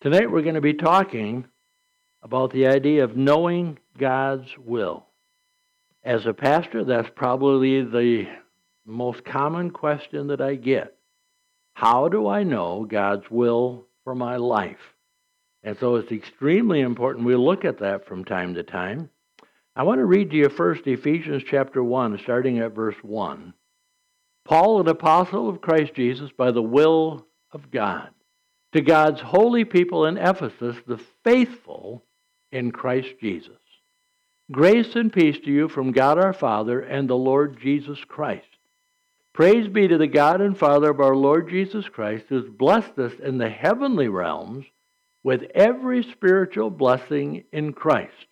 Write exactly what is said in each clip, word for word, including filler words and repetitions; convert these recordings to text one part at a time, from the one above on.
Tonight we're going to be talking about the idea of knowing God's will. As a pastor, that's probably the most common question that I get. How do I know God's will for my life? And so it's extremely important we look at that from time to time. I want to read to you first Ephesians chapter one, starting at verse one. Paul, an apostle of Christ Jesus by the will of God, to God's holy people in Ephesus, the faithful in Christ Jesus. Grace and peace to you from God our Father and the Lord Jesus Christ. Praise be to the God and Father of our Lord Jesus Christ, who has blessed us in the heavenly realms with every spiritual blessing in Christ.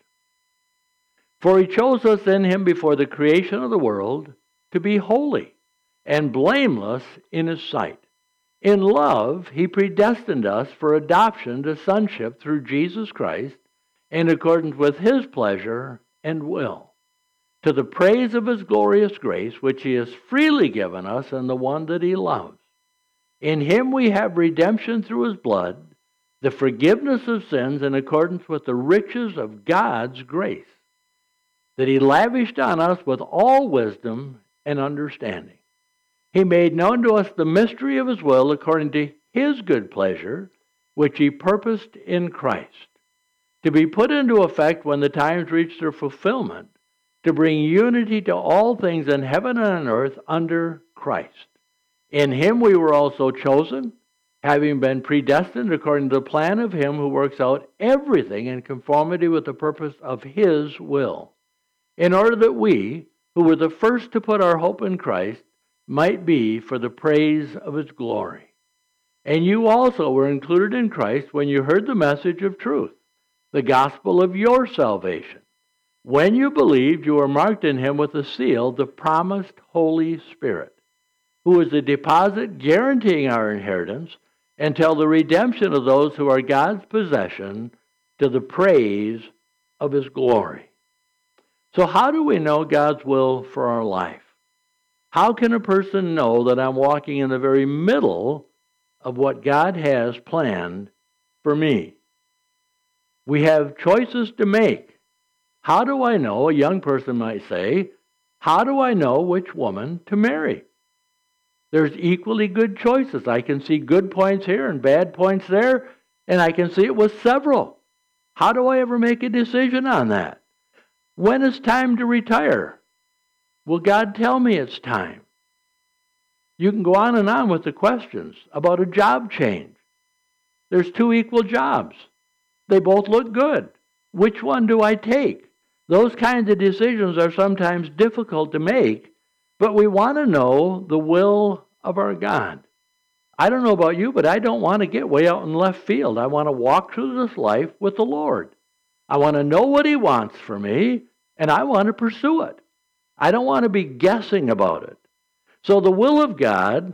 For he chose us in him before the creation of the world to be holy and blameless in his sight. In love, he predestined us for adoption to sonship through Jesus Christ in accordance with his pleasure and will, to the praise of his glorious grace, which he has freely given us in the one that he loves. In him we have redemption through his blood, the forgiveness of sins in accordance with the riches of God's grace, that he lavished on us with all wisdom and understanding. He made known to us the mystery of his will according to his good pleasure, which he purposed in Christ, to be put into effect when the times reach their fulfillment, to bring unity to all things in heaven and on earth under Christ. In him we were also chosen, having been predestined according to the plan of him who works out everything in conformity with the purpose of his will, in order that we, who were the first to put our hope in Christ, might be for the praise of his glory. And you also were included in Christ when you heard the message of truth, the gospel of your salvation. When you believed, you were marked in him with a seal, the promised Holy Spirit, who is the deposit guaranteeing our inheritance until the redemption of those who are God's possession, to the praise of his glory. So how do we know God's will for our life? How can a person know that I'm walking in the very middle of what God has planned for me? We have choices to make. How do I know, a young person might say, how do I know which woman to marry? There's equally good choices. I can see good points here and bad points there, and I can see it with several. How do I ever make a decision on that? When is time to retire? Will God tell me it's time? You can go on and on with the questions about a job change. There's two equal jobs. They both look good. Which one do I take? Those kinds of decisions are sometimes difficult to make, but we want to know the will of our God. I don't know about you, but I don't want to get way out in left field. I want to walk through this life with the Lord. I want to know what he wants for me, and I want to pursue it. I don't want to be guessing about it. So the will of God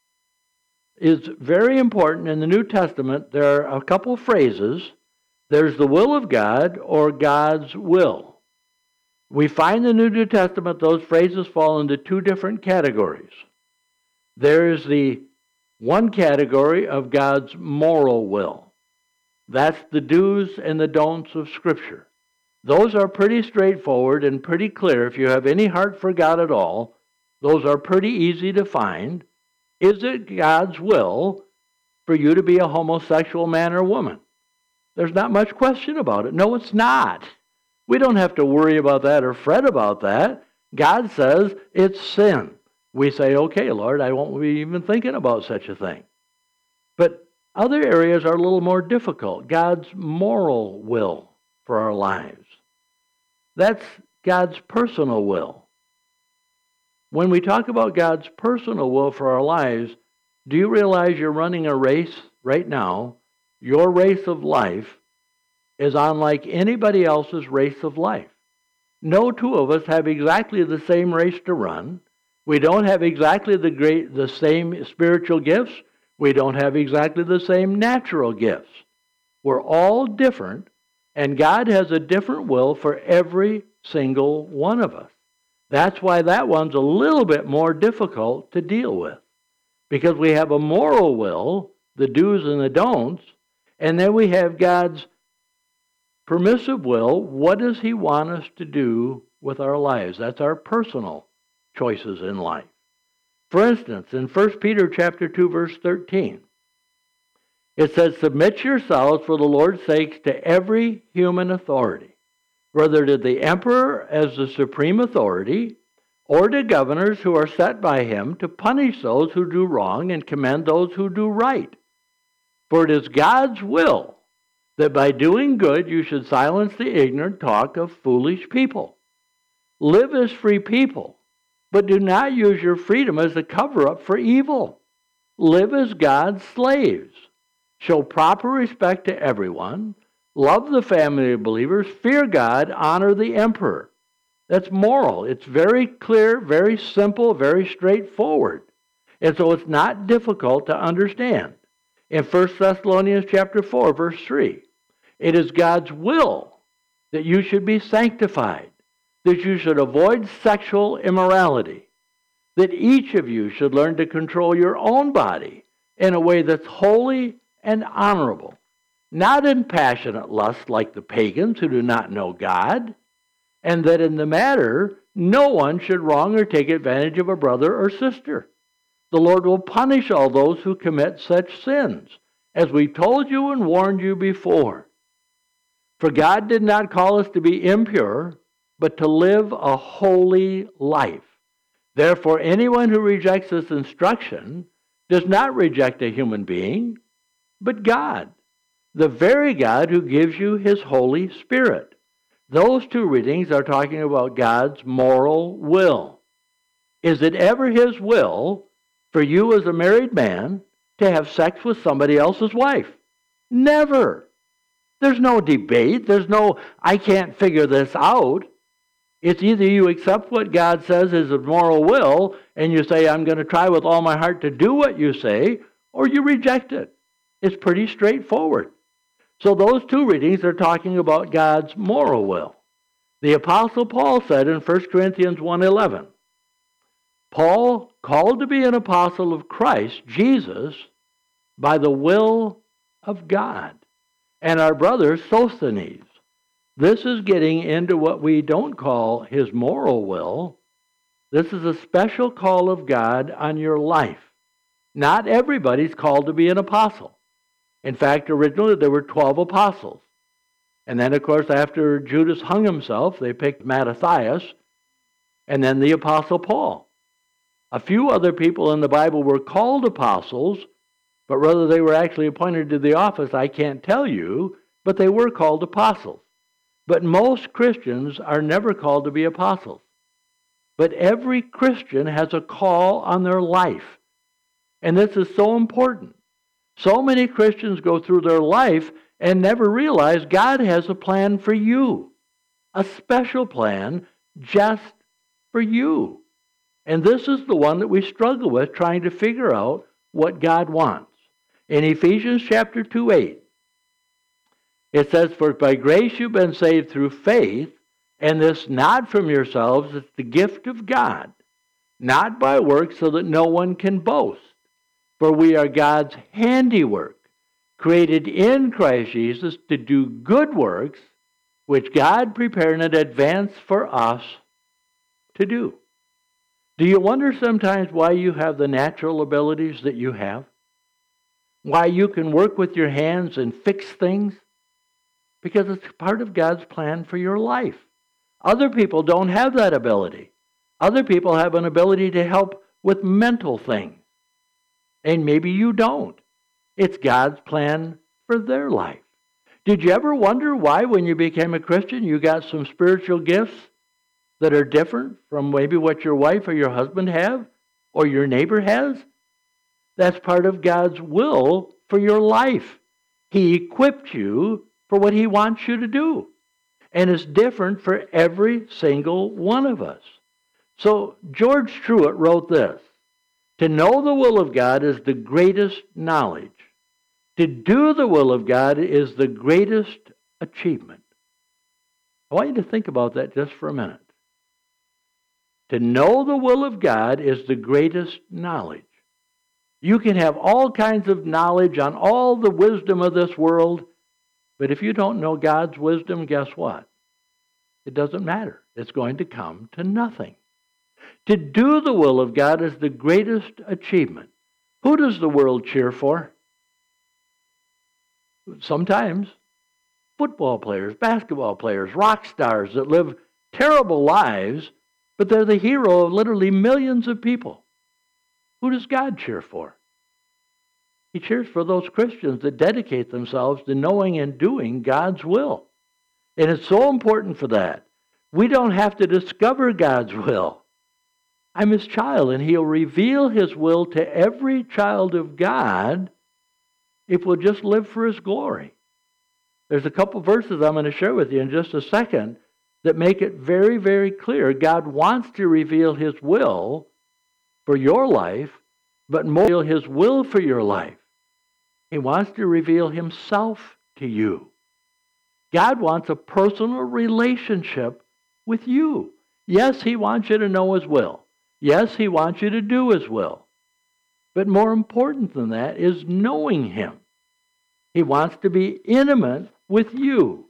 is very important in the New Testament. There are a couple phrases. There's the will of God or God's will. We find in the New Testament those phrases fall into two different categories. There is the one category of God's moral will. That's the do's and the don'ts of Scripture. Those are pretty straightforward and pretty clear. If you have any heart for God at all, those are pretty easy to find. Is it God's will for you to be a homosexual man or woman? There's not much question about it. No, it's not. We don't have to worry about that or fret about that. God says it's sin. We say, okay, Lord, I won't be even thinking about such a thing. But other areas are a little more difficult. God's moral will for our lives. That's God's personal will. When we talk about God's personal will for our lives, do you realize you're running a race right now? Your race of life is unlike anybody else's race of life. No two of us have exactly the same race to run. We don't have exactly the great, the same spiritual gifts. We don't have exactly the same natural gifts. We're all different, and God has a different will for every single one of us. That's why that one's a little bit more difficult to deal with, because we have a moral will, the do's and the don'ts, And then we have God's permissive will. What does he want us to do with our lives? That's our personal choices in life. For instance, in First Peter chapter two, verse thirteen, it says, "Submit yourselves for the Lord's sake to every human authority, whether to the emperor as the supreme authority, or to governors who are set by him to punish those who do wrong and commend those who do right. For it is God's will that by doing good you should silence the ignorant talk of foolish people. Live as free people, but do not use your freedom as a cover-up for evil. Live as God's slaves. Show proper respect to everyone. Love the family of believers. Fear God. Honor the emperor." That's moral. It's very clear, very simple, very straightforward. And so it's not difficult to understand. In First Thessalonians chapter four, verse three, it is God's will that you should be sanctified, that you should avoid sexual immorality, that each of you should learn to control your own body in a way that's holy and honorable, not in passionate lust like the pagans who do not know God, and that in the matter, no one should wrong or take advantage of a brother or sister. The Lord will punish all those who commit such sins, as we told you and warned you before. For God did not call us to be impure, but to live a holy life. Therefore, anyone who rejects this instruction does not reject a human being, but God, the very God who gives you his Holy Spirit. Those two readings are talking about God's moral will. Is it ever his will for you as a married man to have sex with somebody else's wife? Never. There's no debate. There's no, I can't figure this out. It's either you accept what God says is a moral will, and you say, I'm going to try with all my heart to do what you say, or you reject it. It's pretty straightforward. So those two readings are talking about God's moral will. The Apostle Paul said in First Corinthians one eleven, Paul, called to be an apostle of Christ, Jesus, by the will of God. And our brother Sosthenes. This is getting into what we don't call his moral will. This is a special call of God on your life. Not everybody's called to be an apostle. In fact, originally there were twelve apostles. And then, of course, after Judas hung himself, they picked Matthias, and then the Apostle Paul. A few other people in the Bible were called apostles, but whether they were actually appointed to the office, I can't tell you, but they were called apostles. But most Christians are never called to be apostles. But every Christian has a call on their life. And this is so important. So many Christians go through their life and never realize God has a plan for you. A special plan just for you. And this is the one that we struggle with, trying to figure out what God wants. In Ephesians chapter two, eight, it says, For by grace you've been saved through faith, and this not from yourselves, it's the gift of God, not by works, so that no one can boast. For we are God's handiwork, created in Christ Jesus to do good works, which God prepared in advance for us to do. Do you wonder sometimes why you have the natural abilities that you have? Why you can work with your hands and fix things? Because it's part of God's plan for your life. Other people don't have that ability. Other people have an ability to help with mental things. And maybe you don't. It's God's plan for their life. Did you ever wonder why, when you became a Christian, you got some spiritual gifts that are different from maybe what your wife or your husband have or your neighbor has? That's part of God's will for your life. He equipped you for what he wants you to do. And it's different for every single one of us. So George Truett wrote this: To know the will of God is the greatest knowledge. To do the will of God is the greatest achievement. I want you to think about that just for a minute. To know the will of God is the greatest knowledge. You can have all kinds of knowledge on all the wisdom of this world, but if you don't know God's wisdom, guess what? It doesn't matter. It's going to come to nothing. To do the will of God is the greatest achievement. Who does the world cheer for? Sometimes football players, basketball players, rock stars that live terrible lives, but they're the hero of literally millions of people. Who does God cheer for? He cheers for those Christians that dedicate themselves to knowing and doing God's will. And it's so important for that. We don't have to discover God's will. I'm His child, and He'll reveal His will to every child of God if we'll just live for His glory. There's a couple verses I'm going to share with you in just a second that make it very, very clear. God wants to reveal His will for your life, but more His will for your life. He wants to reveal Himself to you. God wants a personal relationship with you. Yes, He wants you to know His will. Yes, He wants you to do His will. But more important than that is knowing Him. He wants to be intimate with you.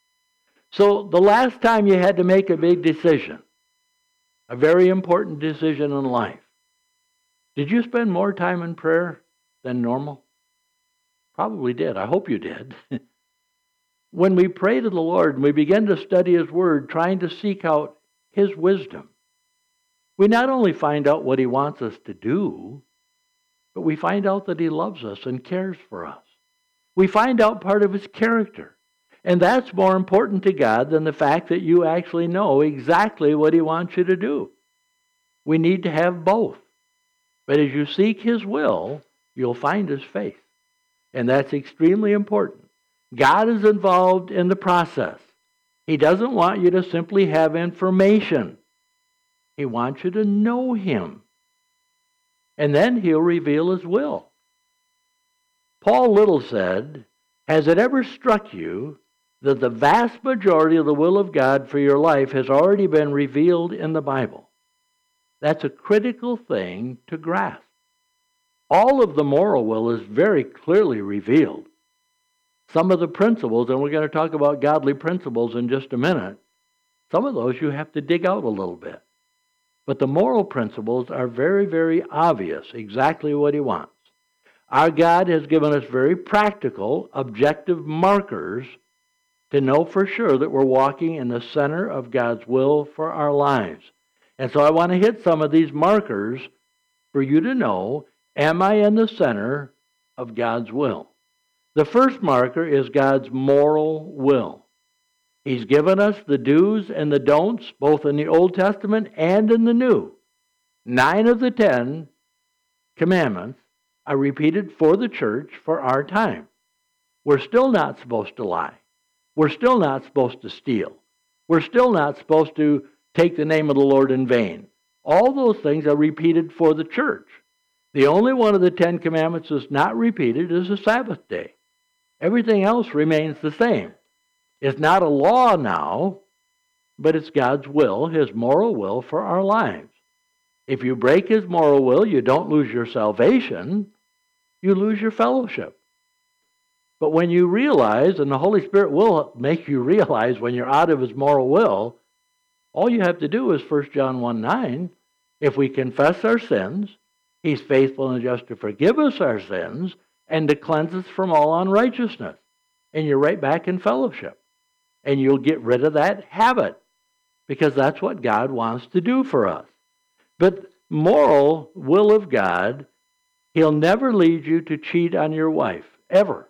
So the last time you had to make a big decision, a very important decision in life, did you spend more time in prayer than normal? Probably did. I hope you did. When we pray to the Lord and we begin to study His Word, trying to seek out His wisdom, we not only find out what He wants us to do, but we find out that He loves us and cares for us. We find out part of His character. And that's more important to God than the fact that you actually know exactly what He wants you to do. We need to have both. But as you seek His will, you'll find His face. And that's extremely important. God is involved in the process. He doesn't want you to simply have information. He wants you to know Him. And then He'll reveal His will. Paul Little said, "Has it ever struck you that the vast majority of the will of God for your life has already been revealed in the Bible?" That's a critical thing to grasp. All of the moral will is very clearly revealed. Some of the principles, and we're going to talk about godly principles in just a minute, some of those you have to dig out a little bit. But the moral principles are very, very obvious, exactly what He wants. Our God has given us very practical, objective markers to know for sure that we're walking in the center of God's will for our lives. And so I want to hit some of these markers for you to know, am I in the center of God's will? The first marker is God's moral will. He's given us the do's and the don'ts, both in the Old Testament and in the New. Nine of the ten commandments are repeated for the church for our time. We're still not supposed to lie. We're still not supposed to steal. We're still not supposed to take the name of the Lord in vain. All those things are repeated for the church. The only one of the Ten Commandments that's not repeated is the Sabbath day. Everything else remains the same. It's not a law now, but it's God's will, His moral will for our lives. If you break His moral will, you don't lose your salvation, you lose your fellowship. But when you realize, and the Holy Spirit will make you realize when you're out of His moral will, all you have to do is First John one nine, if we confess our sins, He's faithful and just to forgive us our sins and to cleanse us from all unrighteousness. And you're right back in fellowship. And you'll get rid of that habit because that's what God wants to do for us. But moral will of God, He'll never lead you to cheat on your wife, ever.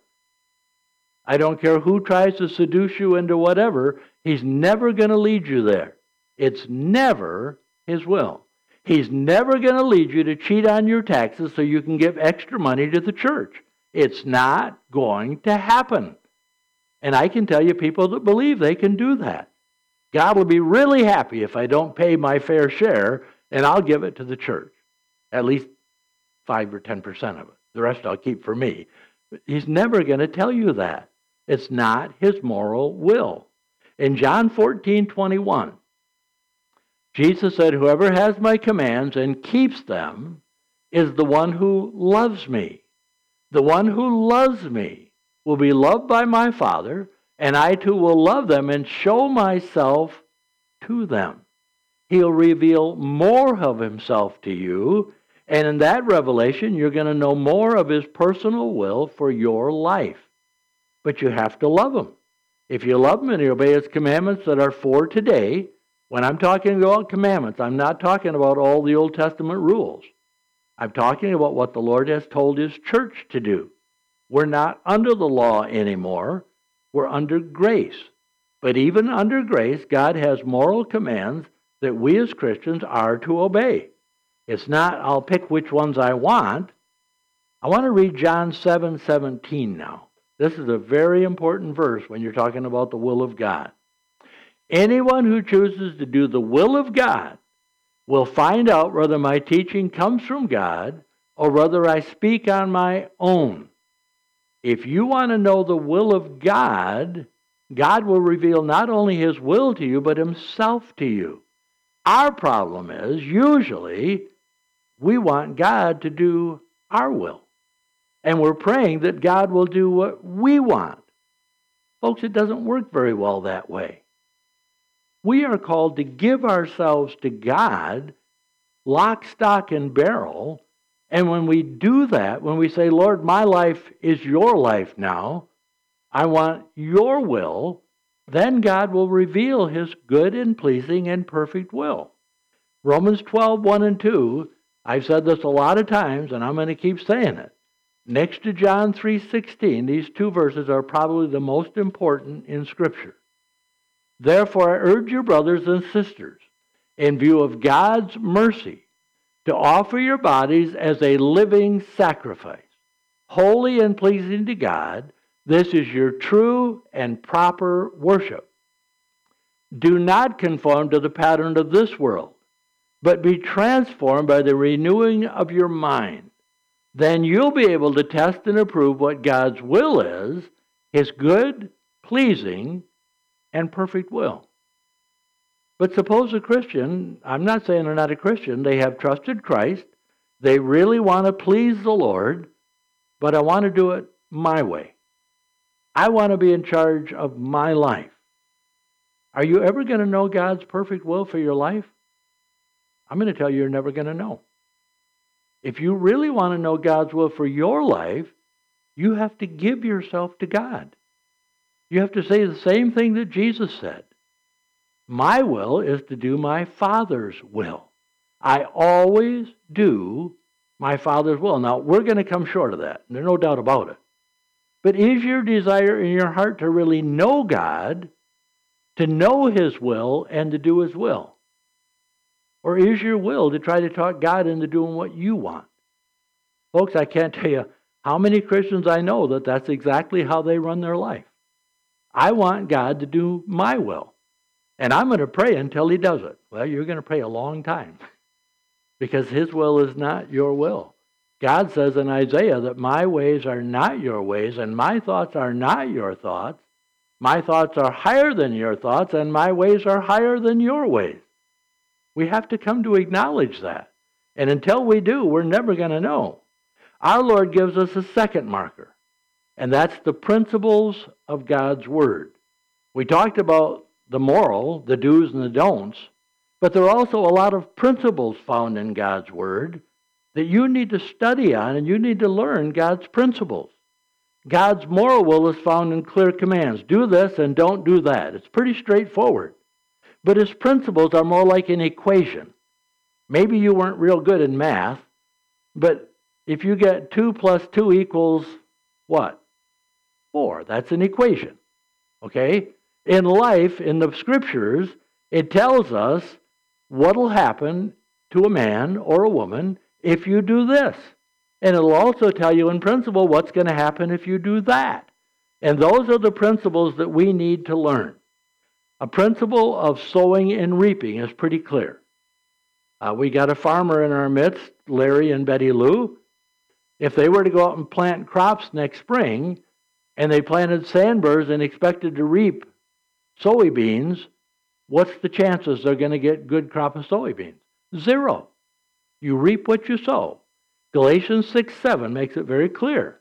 I don't care who tries to seduce you into whatever, He's never going to lead you there. It's never His will. He's never going to lead you to cheat on your taxes so you can give extra money to the church. It's not going to happen. And I can tell you people that believe they can do that. God will be really happy if I don't pay my fair share, and I'll give it to the church. At least five or ten percent of it. The rest I'll keep for me. But He's never going to tell you that. It's not His moral will. In John fourteen twenty-one, Jesus said, "Whoever has my commands and keeps them is the one who loves me. The one who loves me will be loved by my Father, and I too will love them and show myself to them. He'll reveal more of himself to you, and in that revelation, you're going to know more of his personal will for your life. But you have to love him. If you love him and you obey his commandments that are for today, when I'm talking about commandments, I'm not talking about all the Old Testament rules. I'm talking about what the Lord has told his church to do. We're not under the law anymore. We're under grace. But even under grace, God has moral commands that we as Christians are to obey. It's not, I'll pick which ones I want. I want to read John seven seventeen now. This is a very important verse when you're talking about the will of God. Anyone who chooses to do the will of God will find out whether my teaching comes from God or whether I speak on my own. If you want to know the will of God, God will reveal not only his will to you, but himself to you. Our problem is, usually, we want God to do our will. And we're praying that God will do what we want. Folks, it doesn't work very well that way. We are called to give ourselves to God, lock, stock, and barrel. And when we do that, when we say, Lord, my life is your life now, I want your will, then God will reveal his good and pleasing and perfect will. Romans twelve, one and two, I've said this a lot of times, and I'm going to keep saying it. Next to John three sixteen, these two verses are probably the most important in Scripture. Therefore, I urge you, brothers and sisters, in view of God's mercy, to offer your bodies as a living sacrifice, holy and pleasing to God. This is your true and proper worship. Do not conform to the pattern of this world, but be transformed by the renewing of your mind. Then you'll be able to test and approve what God's will is, his good, pleasing, and perfect will. But suppose a Christian, I'm not saying they're not a Christian, they have trusted Christ, they really want to please the Lord, but I want to do it my way. I want to be in charge of my life. Are you ever going to know God's perfect will for your life? I'm going to tell you you're never going to know. If you really want to know God's will for your life, you have to give yourself to God. You have to say the same thing that Jesus said. My will is to do my Father's will. I always do my Father's will. Now, we're going to come short of that. There's no doubt about it. But is your desire in your heart to really know God, to know his will, and to do his will? Or is your will to try to talk God into doing what you want? Folks, I can't tell you how many Christians I know that that's exactly how they run their life. I want God to do my will. And I'm going to pray until he does it. Well, you're going to pray a long time because his will is not your will. God says in Isaiah that my ways are not your ways and my thoughts are not your thoughts. My thoughts are higher than your thoughts and my ways are higher than your ways. We have to come to acknowledge that. And until we do, we're never going to know. Our Lord gives us a second marker, and that's the principles of God's Word. We talked about the moral, the do's and the don'ts, but there are also a lot of principles found in God's Word that you need to study on, and you need to learn God's principles. God's moral will is found in clear commands. Do this and don't do that. It's pretty straightforward. But his principles are more like an equation. Maybe you weren't real good in math, but if you get two plus two equals what? Four. That's an equation. Okay? In life, in the Scriptures, it tells us what will happen to a man or a woman if you do this. And it'll also tell you in principle what's going to happen if you do that. And those are the principles that we need to learn. A principle of sowing and reaping is pretty clear. Uh, we got a farmer in our midst, Larry and Betty Lou. If they were to go out and plant crops next spring, and they planted sandburrs and expected to reap soybeans, what's the chances they're going to get good crop of soybeans? Zero. You reap what you sow. Galatians six seven makes it very clear.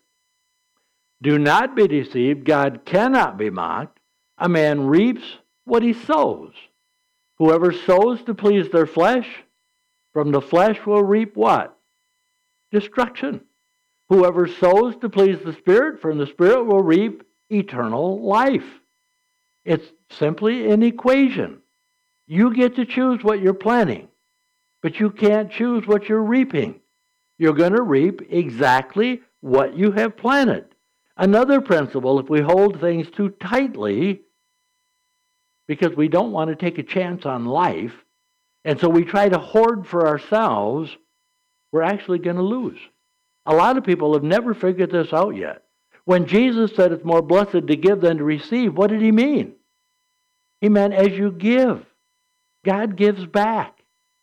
Do not be deceived. God cannot be mocked. A man reaps what he sows. Whoever sows to please their flesh, from the flesh will reap what? Destruction. Whoever sows to please the Spirit, from the Spirit will reap eternal life. It's simply an equation. You get to choose what you're planting, but you can't choose what you're reaping. You're going to reap exactly what you have planted. Another principle, if we hold things too tightly, because we don't want to take a chance on life, and so we try to hoard for ourselves, we're actually going to lose. A lot of people have never figured this out yet. When Jesus said it's more blessed to give than to receive, what did he mean? He meant as you give, God gives back.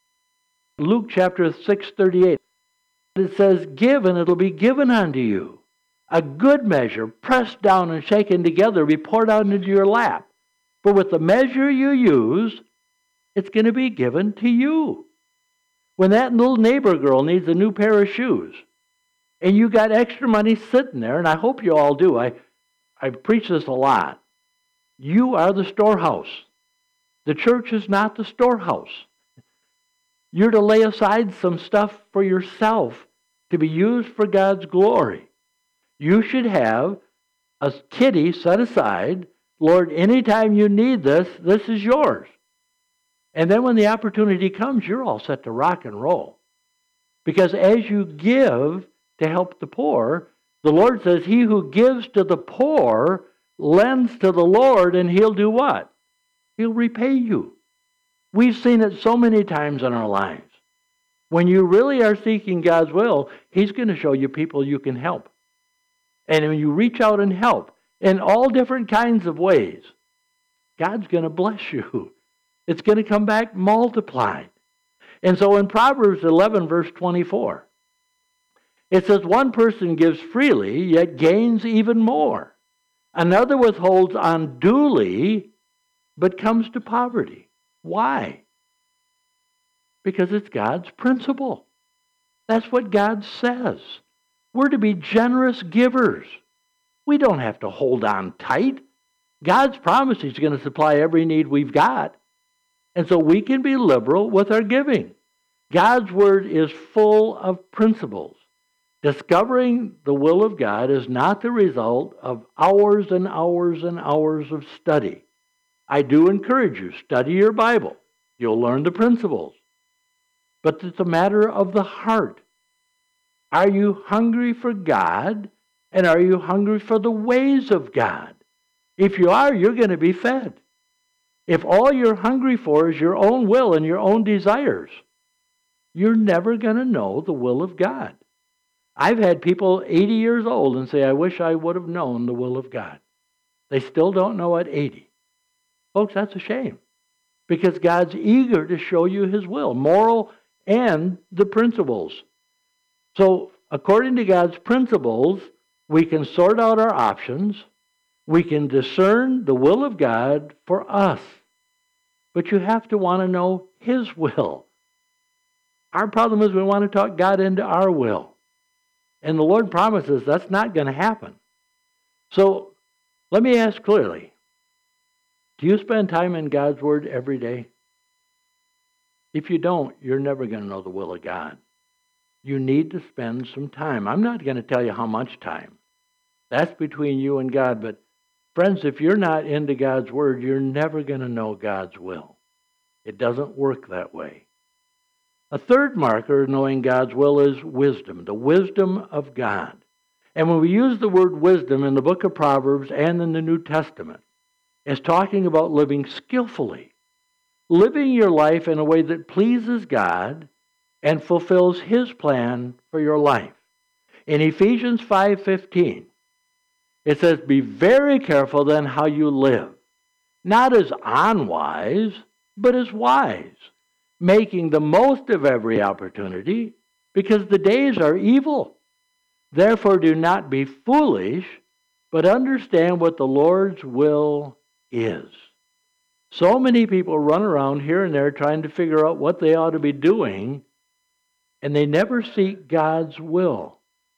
Luke chapter six thirty-eight, it says, give and it'll be given unto you. A good measure, pressed down and shaken together, be poured out into your lap. For with the measure you use, it's going to be given to you. When that little neighbor girl needs a new pair of shoes, and you got extra money sitting there, and I hope you all do. I, I preach this a lot. You are the storehouse. The church is not the storehouse. You're to lay aside some stuff for yourself to be used for God's glory. You should have a kitty set aside. Lord, anytime you need this, this is yours. And then when the opportunity comes, you're all set to rock and roll. Because as you give to help the poor, the Lord says, he who gives to the poor lends to the Lord, and he'll do what? He'll repay you. We've seen it so many times in our lives. When you really are seeking God's will, he's going to show you people you can help. And when you reach out and help in all different kinds of ways, God's going to bless you. It's going to come back multiplied. And so in Proverbs eleven, verse twenty-four, it says, one person gives freely, yet gains even more. Another withholds unduly, but comes to poverty. Why? Because it's God's principle. That's what God says. We're to be generous givers. We don't have to hold on tight. God's promised he's going to supply every need we've got. And so we can be liberal with our giving. God's word is full of principles. Discovering the will of God is not the result of hours and hours and hours of study. I do encourage you, study your Bible. You'll learn the principles. But it's a matter of the heart. Are you hungry for God? And are you hungry for the ways of God? If you are, you're going to be fed. If all you're hungry for is your own will and your own desires, you're never going to know the will of God. I've had people eighty years old and say, I wish I would have known the will of God. They still don't know at eighty. Folks, that's a shame. Because God's eager to show you his will, moral and the principles. So, according to God's principles, we can sort out our options. We can discern the will of God for us. But you have to want to know his will. Our problem is we want to talk God into our will. And the Lord promises that's not going to happen. So, let me ask clearly. Do you spend time in God's Word every day? If you don't, you're never going to know the will of God. You need to spend some time. I'm not going to tell you how much time. That's between you and God. But friends, if you're not into God's Word, you're never going to know God's will. It doesn't work that way. A third marker of knowing God's will is wisdom, the wisdom of God. And when we use the word wisdom in the book of Proverbs and in the New Testament, it's talking about living skillfully, living your life in a way that pleases God and fulfills his plan for your life. In Ephesians five fifteen, it says, be very careful then how you live, not as unwise, but as wise, making the most of every opportunity, because the days are evil. Therefore do not be foolish, but understand what the Lord's will is. So many people run around here and there trying to figure out what they ought to be doing, and they never seek God's will.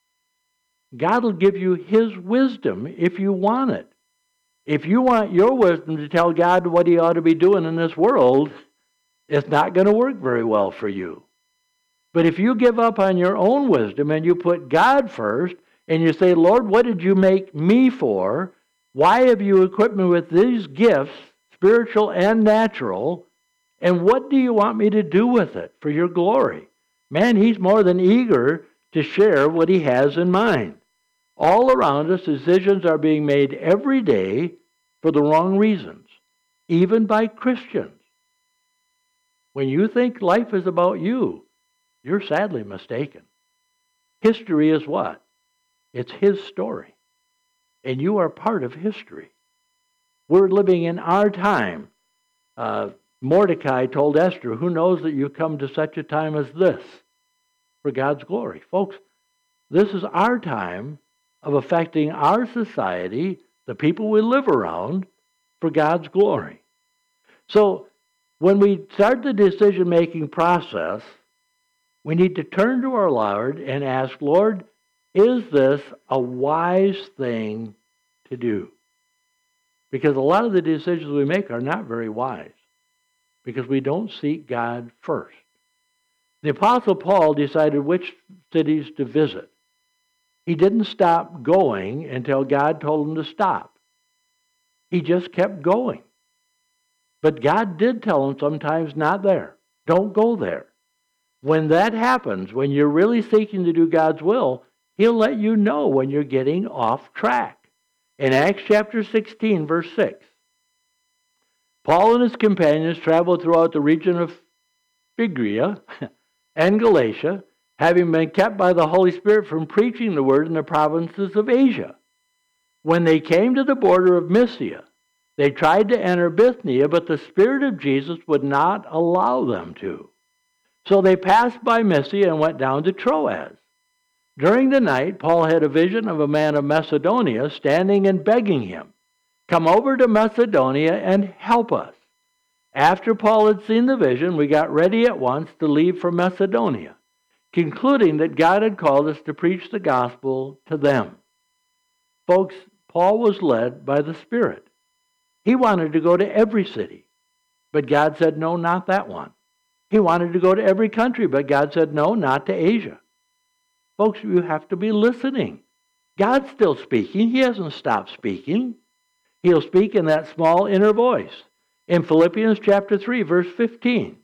God will give you His wisdom if you want it. If you want your wisdom to tell God what He ought to be doing in this world, it's not going to work very well for you. But if you give up on your own wisdom and you put God first, and you say, Lord, what did you make me for? Why have you equipped me with these gifts, spiritual and natural? And what do you want me to do with it for your glory? Man, He's more than eager to share what He has in mind. All around us, decisions are being made every day for the wrong reasons, even by Christians. When you think life is about you, you're sadly mistaken. History is what? It's His story. And you are part of history. We're living in our time. Uh, Mordecai told Esther, who knows that you come to such a time as this for God's glory? Folks, this is our time of affecting our society, the people we live around, for God's glory. So when we start the decision-making process, we need to turn to our Lord and ask, Lord, is this a wise thing to do? Because a lot of the decisions we make are not very wise, because we don't seek God first. The Apostle Paul decided which cities to visit. He didn't stop going until God told him to stop. He just kept going. But God did tell him sometimes, not there. Don't go there. When that happens, when you're really seeking to do God's will, He'll let you know when you're getting off track. In Acts chapter sixteen, verse six, Paul and his companions traveled throughout the region of Phrygia and Galatia, having been kept by the Holy Spirit from preaching the word in the provinces of Asia. When they came to the border of Mysia, they tried to enter Bithynia, but the Spirit of Jesus would not allow them to. So they passed by Mysia and went down to Troas. During the night, Paul had a vision of a man of Macedonia standing and begging him, "Come over to Macedonia and help us." After Paul had seen the vision, we got ready at once to leave for Macedonia, concluding that God had called us to preach the gospel to them. Folks, Paul was led by the Spirit. He wanted to go to every city, but God said, no, not that one. He wanted to go to every country, but God said, no, not to Asia. Folks, you have to be listening. God's still speaking. He hasn't stopped speaking. He'll speak in that small inner voice. In Philippians chapter three, verse fifteen,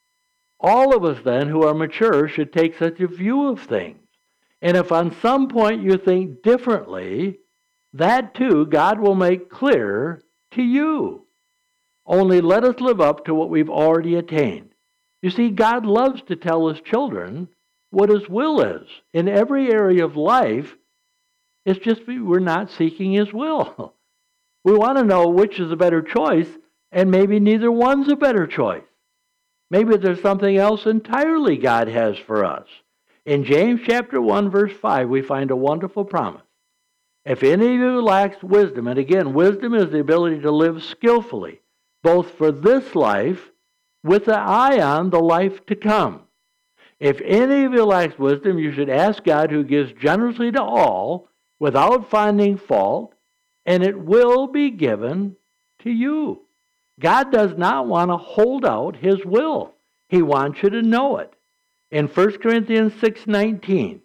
all of us then who are mature should take such a view of things. And if on some point you think differently, that too God will make clear to you. Only let us live up to what we've already attained. You see, God loves to tell His children what His will is. In every area of life, it's just we're not seeking His will. We want to know which is a better choice, and maybe neither one's a better choice. Maybe there's something else entirely God has for us. In James chapter one, verse five, we find a wonderful promise. If any of you lacks wisdom, and again, wisdom is the ability to live skillfully, both for this life, with the eye on the life to come. If any of you lacks wisdom, you should ask God, who gives generously to all, without finding fault, and it will be given to you. God does not want to hold out His will. He wants you to know it. In First Corinthians six nineteen,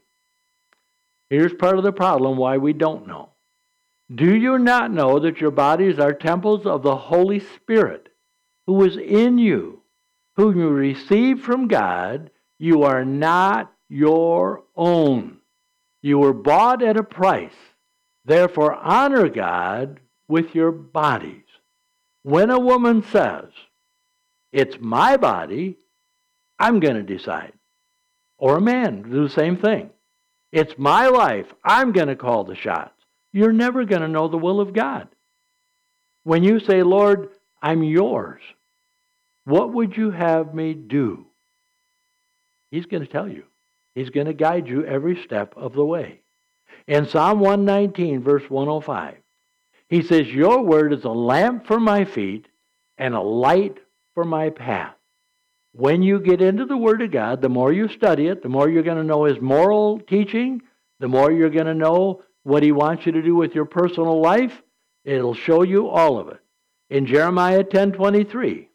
here's part of the problem why we don't know. Do you not know that your bodies are temples of the Holy Spirit, who is in you, whom you received from God? You are not your own. You were bought at a price. Therefore, honor God with your bodies. When a woman says, it's my body, I'm going to decide. Or a man do the same thing. It's my life, I'm going to call the shots. You're never going to know the will of God. When you say, Lord, I'm yours, what would you have me do? He's going to tell you. He's going to guide you every step of the way. In Psalm one nineteen, verse one oh five, He says, your word is a lamp for my feet and a light for my path. When you get into the Word of God, the more you study it, the more you're going to know His moral teaching, the more you're going to know what He wants you to do with your personal life. It'll show you all of it. In Jeremiah ten twenty-three,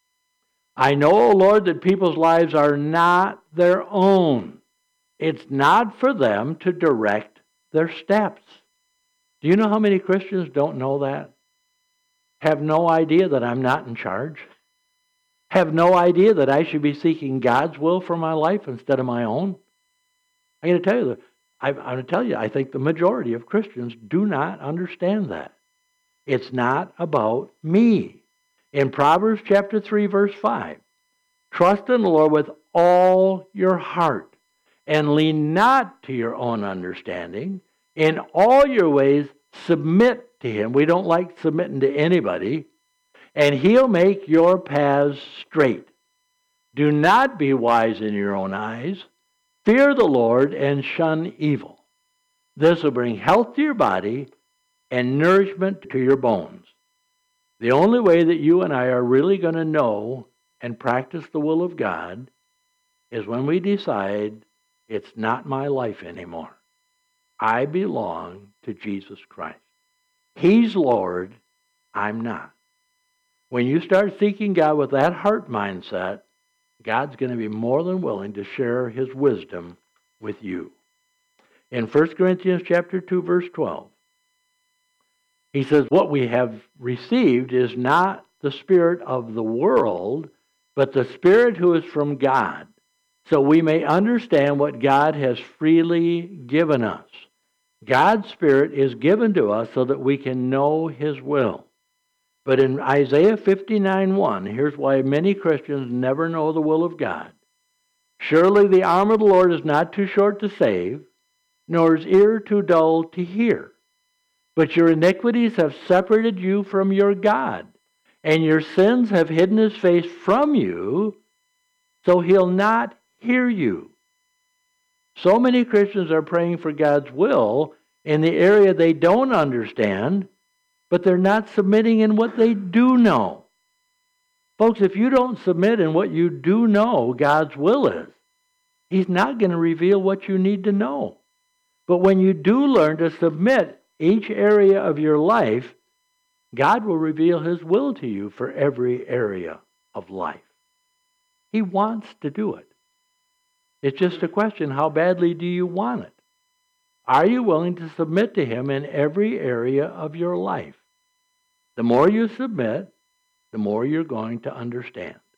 I know, O Lord, that people's lives are not their own. It's not for them to direct their steps. Do you know how many Christians don't know that? Have no idea that I'm not in charge? Have no idea that I should be seeking God's will for my life instead of my own? I'm going to tell you that. I'm going to tell you, I think the majority of Christians do not understand that. It's not about me. In Proverbs chapter three, verse five, trust in the Lord with all your heart and lean not to your own understanding. In all your ways, submit to Him. We don't like submitting to anybody. And He'll make your paths straight. Do not be wise in your own eyes. Fear the Lord and shun evil. This will bring health to your body and nourishment to your bones. The only way that you and I are really going to know and practice the will of God is when we decide it's not my life anymore. I belong to Jesus Christ. He's Lord, I'm not. When you start seeking God with that heart mindset, God's going to be more than willing to share His wisdom with you. In First Corinthians chapter two, verse twelve, he says, what we have received is not the spirit of the world, but the Spirit who is from God, so we may understand what God has freely given us. God's Spirit is given to us so that we can know His will. But in Isaiah fifty-nine one, here's why many Christians never know the will of God. Surely the arm of the Lord is not too short to save, nor his ear too dull to hear. But your iniquities have separated you from your God, and your sins have hidden His face from you, so He'll not hear you. So many Christians are praying for God's will in the area they don't understand, but they're not submitting in what they do know. Folks, if you don't submit in what you do know God's will is, He's not going to reveal what you need to know. But when you do learn to submit each area of your life, God will reveal His will to you for every area of life. He wants to do it. It's just a question, how badly do you want it? Are you willing to submit to Him in every area of your life? The more you submit, the more you're going to understand.